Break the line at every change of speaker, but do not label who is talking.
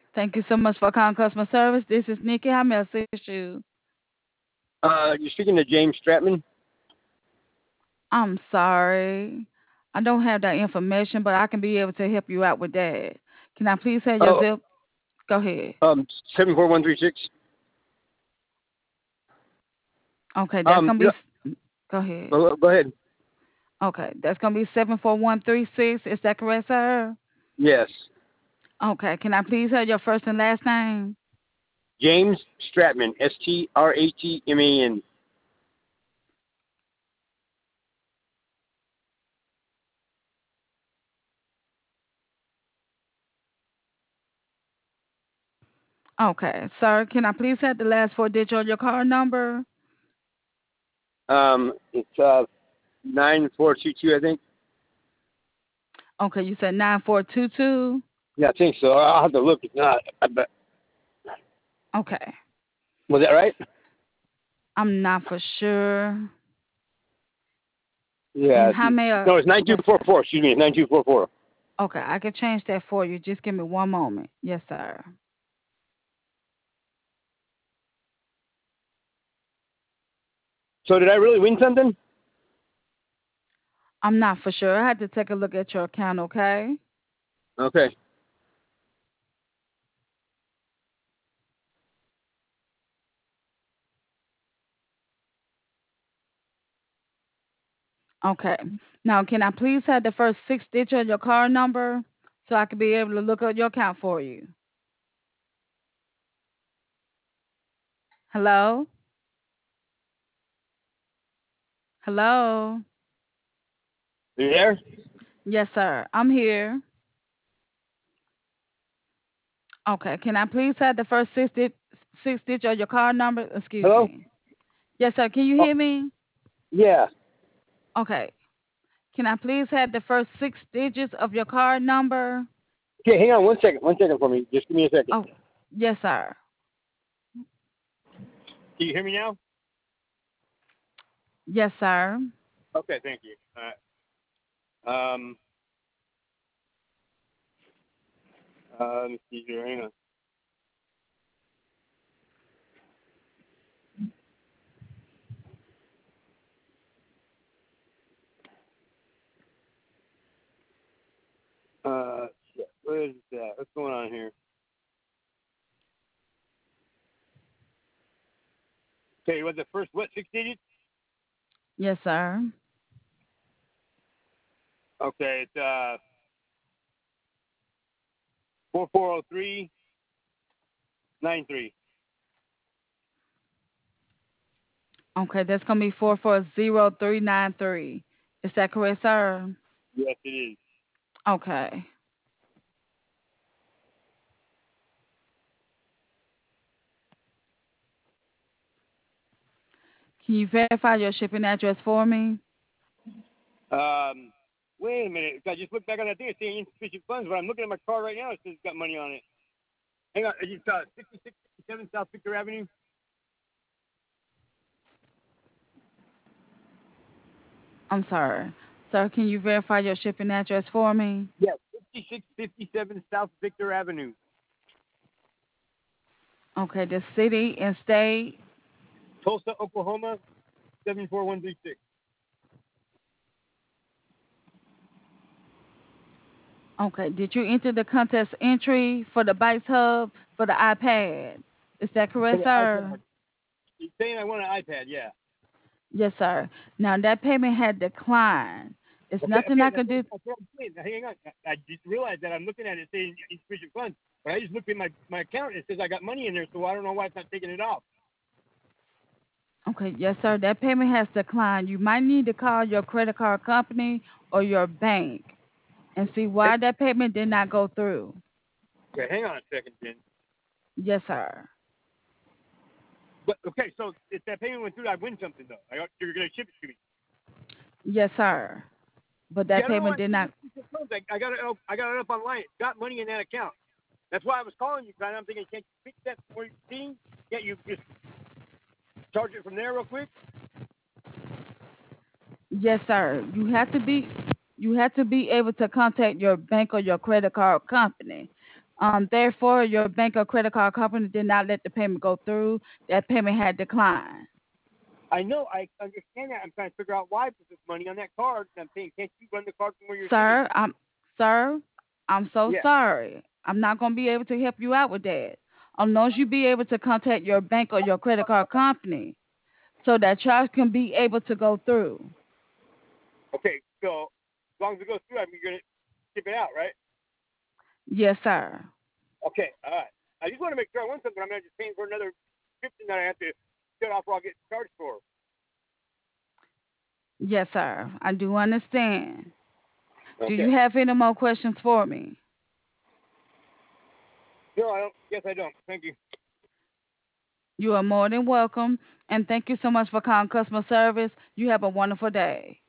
Thank you so much for calling customer service. This is Nikki. How may I assist you?
You're speaking to James Stratman.
I'm sorry. I don't have that information, but I can be able to help you out with that. Can I please have your
Oh,
zip? Go ahead.
74136.
Okay, that's gonna be.
No,
Go ahead.
go ahead.
Okay, that's gonna be 74136. Is that correct, sir?
Yes,
Okay. Can I please have your first and last name?
James Stratman. Stratman.
Okay, sir. Can I please have the last four digits of your card number?
It's 9422, I think.
Okay, you said 9422.
Yeah, I think so. I'll have to look. It's not. But
Okay.
was that right?
I'm not for sure.
Yeah.
And how may I?
No, it's
Yes, sir.
9244. Excuse me, it's 9244.
Okay, I can change that for you. Just give me one moment. Yes, sir.
So did I really win something?
I'm not for sure. I had to take a look at your account, okay?
Okay.
Okay. Now, can I please have the first six digits of your card number so I can be able to look at your account for you? Hello? Hello?
Are you there?
Yes, sir. I'm here. Okay. Can I please have the first six digits of your card number? Excuse
Hello?
me. Yes, sir. Can you
Oh,
hear me?
yeah.
Okay. Can I please have the first six digits of your card number?
Okay, hang on 1 second. 1 second for me. Just give me a second.
Oh, yes, sir.
Can you hear me now?
Yes, sir.
Okay, thank you. All right. Let me see here. Hang on. Shit. What is that? What's going on here? Okay, what the first, what, 6 digits?
Yes, sir.
Okay, it's 440393.
Okay, that's gonna be 440393. Is that correct, sir?
Yes, it is.
Okay. Can you verify your shipping address for me?
Um, Wait a minute. I just looked back on that thing. It's saying insufficient funds, but I'm looking at my car right now. It says it's got money on it. Hang on. It's 6657 South Victor Avenue.
I'm sorry. Sir, can you verify your shipping address for me?
Yes, 6657 South Victor Avenue.
Okay, the city and state.
Tulsa, Oklahoma, 74136.
Okay, did you enter the contest entry for the Bites Hub for the iPad? Is that
For
correct,
the
sir?
iPad. He's saying I want an iPad, yeah.
Yes, sir. Now that payment had declined. It's
Okay,
nothing
okay,
I can do.
that's what I'm saying. Now, hang on. I just realized that I'm looking at it saying insufficient funds, but I just looked at my account and it says I got money in there, so I don't know why it's not taking it off.
Okay, yes, sir. That payment has declined. You might need to call your credit card company or your bank and see
Hey,
why that payment did not go through.
okay, hang on a second, Jen.
Yes, sir.
But okay, so if that payment went through, I win something though. You're gonna ship it to me.
Yes, sir. But
See,
that
I don't know why
payment
it's
did
saying
not.
insufficient funds. I got it up online. It's got money in that account. That's why I was calling you, guys. I'm thinking, can't you fix that before you see? Can't you just charge it from there real quick?
Yes, sir. You have to be able to contact your bank or your credit card company. Therefore, your bank or credit card company did not let the payment go through. That payment had declined.
I know, I understand that. I'm trying to figure out why, because there's money on that card. And I'm saying, can't you run the card from where you're sitting?
Sir, sir, I'm so
Yeah.
sorry. I'm not going to be able to help you out with that. Unless you be able to contact your bank or your credit card company so that charge can be able to go through.
Okay, so as long as it goes through, I'm going to skip it out, right?
Yes, sir.
Okay, all right. I just want to make sure I want something. I'm not just paying for another subscription that I have to shut off or I'll get charged for.
Yes, sir. I do understand. Do
Okay.
you have any more questions for me?
No, I don't. Yes, I don't. Thank you.
You are more than welcome. And thank you so much for calling customer service. You have a wonderful day.